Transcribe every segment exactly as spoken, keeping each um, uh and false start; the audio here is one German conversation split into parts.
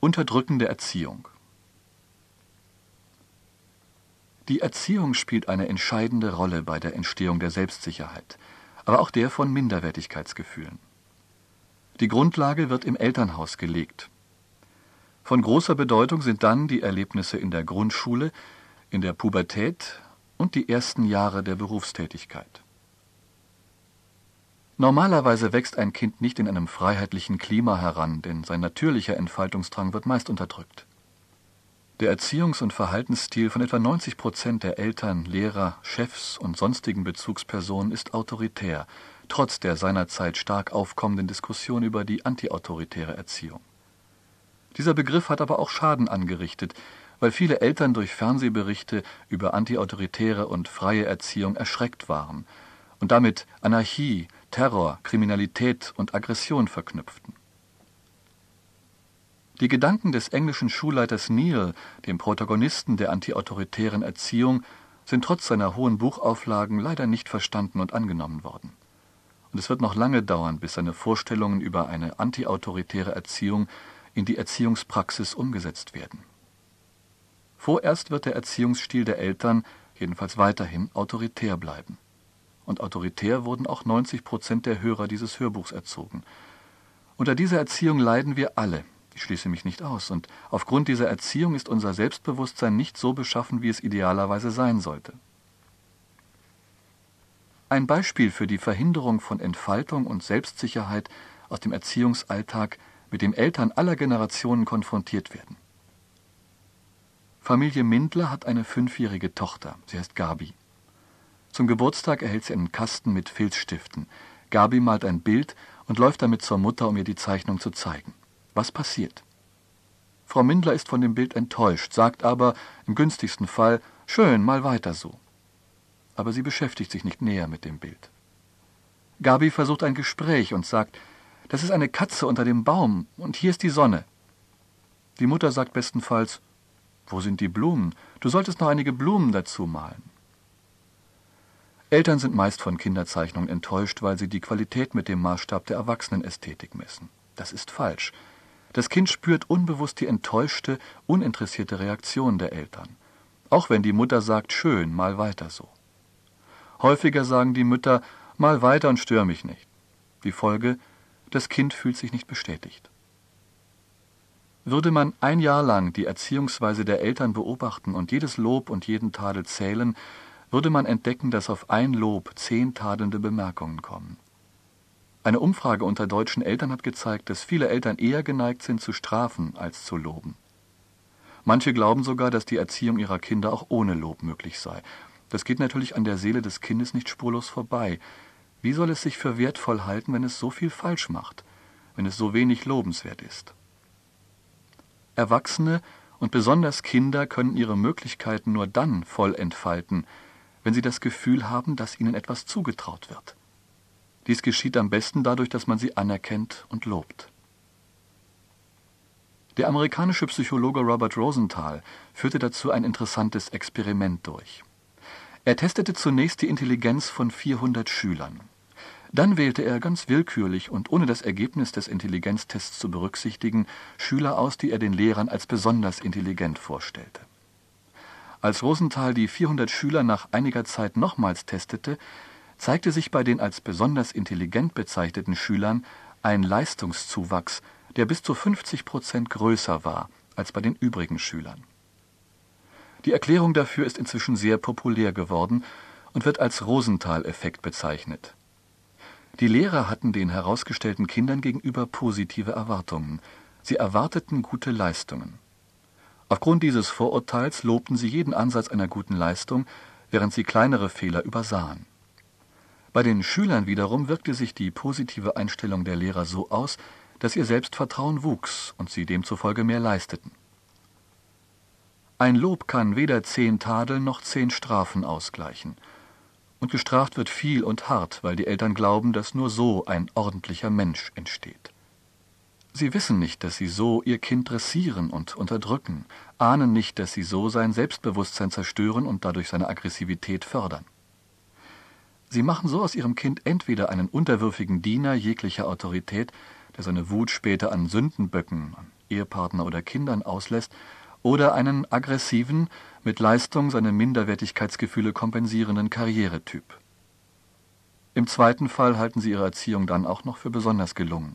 Unterdrückende Erziehung. Die Erziehung spielt eine entscheidende Rolle bei der Entstehung der Selbstsicherheit, aber auch der von Minderwertigkeitsgefühlen. Die Grundlage wird im Elternhaus gelegt. Von großer Bedeutung sind dann die Erlebnisse in der Grundschule, in der Pubertät und die ersten Jahre der Berufstätigkeit. Normalerweise wächst ein Kind nicht in einem freiheitlichen Klima heran, denn sein natürlicher Entfaltungsdrang wird meist unterdrückt. Der Erziehungs- und Verhaltensstil von etwa neunzig Prozent der Eltern, Lehrer, Chefs und sonstigen Bezugspersonen ist autoritär, trotz der seinerzeit stark aufkommenden Diskussion über die antiautoritäre Erziehung. Dieser Begriff hat aber auch Schaden angerichtet, weil viele Eltern durch Fernsehberichte über antiautoritäre und freie Erziehung erschreckt waren und damit Anarchie, Terror, Kriminalität und Aggression verknüpften. Die Gedanken des englischen Schulleiters Neil, dem Protagonisten der antiautoritären Erziehung, sind trotz seiner hohen Buchauflagen leider nicht verstanden und angenommen worden. Und es wird noch lange dauern, bis seine Vorstellungen über eine antiautoritäre Erziehung in die Erziehungspraxis umgesetzt werden. Vorerst wird der Erziehungsstil der Eltern jedenfalls weiterhin autoritär bleiben. Und autoritär wurden auch neunzig Prozent der Hörer dieses Hörbuchs erzogen. Unter dieser Erziehung leiden wir alle. Ich schließe mich nicht aus, und aufgrund dieser Erziehung ist unser Selbstbewusstsein nicht so beschaffen, wie es idealerweise sein sollte. Ein Beispiel für die Verhinderung von Entfaltung und Selbstsicherheit aus dem Erziehungsalltag, mit dem Eltern aller Generationen konfrontiert werden. Familie Mindler hat eine fünfjährige Tochter, sie heißt Gabi. Zum Geburtstag erhält sie einen Kasten mit Filzstiften. Gabi malt ein Bild und läuft damit zur Mutter, um ihr die Zeichnung zu zeigen. Was passiert? Frau Mindler ist von dem Bild enttäuscht, sagt aber im günstigsten Fall, schön, mal weiter so. Aber sie beschäftigt sich nicht näher mit dem Bild. Gabi versucht ein Gespräch und sagt, das ist eine Katze unter dem Baum und hier ist die Sonne. Die Mutter sagt bestenfalls, wo sind die Blumen? Du solltest noch einige Blumen dazu malen. Eltern sind meist von Kinderzeichnungen enttäuscht, weil sie die Qualität mit dem Maßstab der Erwachsenenästhetik messen. Das ist falsch. Das Kind spürt unbewusst die enttäuschte, uninteressierte Reaktion der Eltern. Auch wenn die Mutter sagt, schön, mal weiter so. Häufiger sagen die Mütter, mal weiter und stör mich nicht. Die Folge, das Kind fühlt sich nicht bestätigt. Würde man ein Jahr lang die Erziehungsweise der Eltern beobachten und jedes Lob und jeden Tadel zählen, würde man entdecken, dass auf ein Lob zehn tadelnde Bemerkungen kommen. Eine Umfrage unter deutschen Eltern hat gezeigt, dass viele Eltern eher geneigt sind zu strafen als zu loben. Manche glauben sogar, dass die Erziehung ihrer Kinder auch ohne Lob möglich sei. Das geht natürlich an der Seele des Kindes nicht spurlos vorbei. Wie soll es sich für wertvoll halten, wenn es so viel falsch macht, wenn es so wenig lobenswert ist? Erwachsene und besonders Kinder können ihre Möglichkeiten nur dann voll entfalten, wenn sie das Gefühl haben, dass ihnen etwas zugetraut wird. Dies geschieht am besten dadurch, dass man sie anerkennt und lobt. Der amerikanische Psychologe Robert Rosenthal führte dazu ein interessantes Experiment durch. Er testete zunächst die Intelligenz von vierhundert Schülern. Dann wählte er ganz willkürlich und ohne das Ergebnis des Intelligenztests zu berücksichtigen, Schüler aus, die er den Lehrern als besonders intelligent vorstellte. Als Rosenthal die vierhundert Schüler nach einiger Zeit nochmals testete, zeigte sich bei den als besonders intelligent bezeichneten Schülern ein Leistungszuwachs, der bis zu fünfzig Prozent größer war als bei den übrigen Schülern. Die Erklärung dafür ist inzwischen sehr populär geworden und wird als Rosenthal-Effekt bezeichnet. Die Lehrer hatten den herausgestellten Kindern gegenüber positive Erwartungen. Sie erwarteten gute Leistungen. Aufgrund dieses Vorurteils lobten sie jeden Ansatz einer guten Leistung, während sie kleinere Fehler übersahen. Bei den Schülern wiederum wirkte sich die positive Einstellung der Lehrer so aus, dass ihr Selbstvertrauen wuchs und sie demzufolge mehr leisteten. Ein Lob kann weder zehn Tadeln noch zehn Strafen ausgleichen. Und gestraft wird viel und hart, weil die Eltern glauben, dass nur so ein ordentlicher Mensch entsteht. Sie wissen nicht, dass sie so ihr Kind dressieren und unterdrücken, ahnen nicht, dass sie so sein Selbstbewusstsein zerstören und dadurch seine Aggressivität fördern. Sie machen so aus ihrem Kind entweder einen unterwürfigen Diener jeglicher Autorität, der seine Wut später an Sündenböcken, an Ehepartner oder Kindern auslässt, oder einen aggressiven, mit Leistung seine Minderwertigkeitsgefühle kompensierenden Karrieretyp. Im zweiten Fall halten sie ihre Erziehung dann auch noch für besonders gelungen.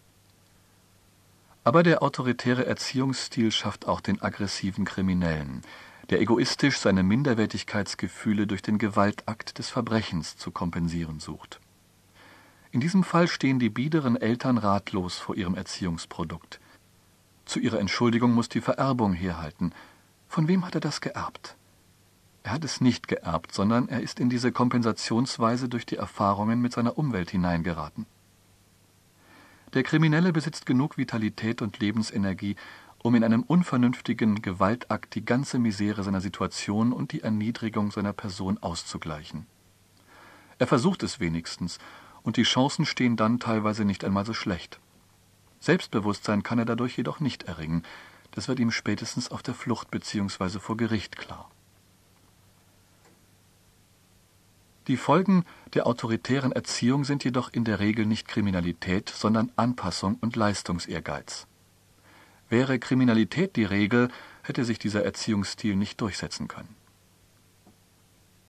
Aber der autoritäre Erziehungsstil schafft auch den aggressiven Kriminellen, der egoistisch seine Minderwertigkeitsgefühle durch den Gewaltakt des Verbrechens zu kompensieren sucht. In diesem Fall stehen die biederen Eltern ratlos vor ihrem Erziehungsprodukt. Zu ihrer Entschuldigung muss die Vererbung herhalten. Von wem hat er das geerbt? Er hat es nicht geerbt, sondern er ist in diese Kompensationsweise durch die Erfahrungen mit seiner Umwelt hineingeraten. Der Kriminelle besitzt genug Vitalität und Lebensenergie, um in einem unvernünftigen Gewaltakt die ganze Misere seiner Situation und die Erniedrigung seiner Person auszugleichen. Er versucht es wenigstens, und die Chancen stehen dann teilweise nicht einmal so schlecht. Selbstbewusstsein kann er dadurch jedoch nicht erringen. Das wird ihm spätestens auf der Flucht bzw. vor Gericht klar. Die Folgen der autoritären Erziehung sind jedoch in der Regel nicht Kriminalität, sondern Anpassung und Leistungsehrgeiz. Wäre Kriminalität die Regel, hätte sich dieser Erziehungsstil nicht durchsetzen können.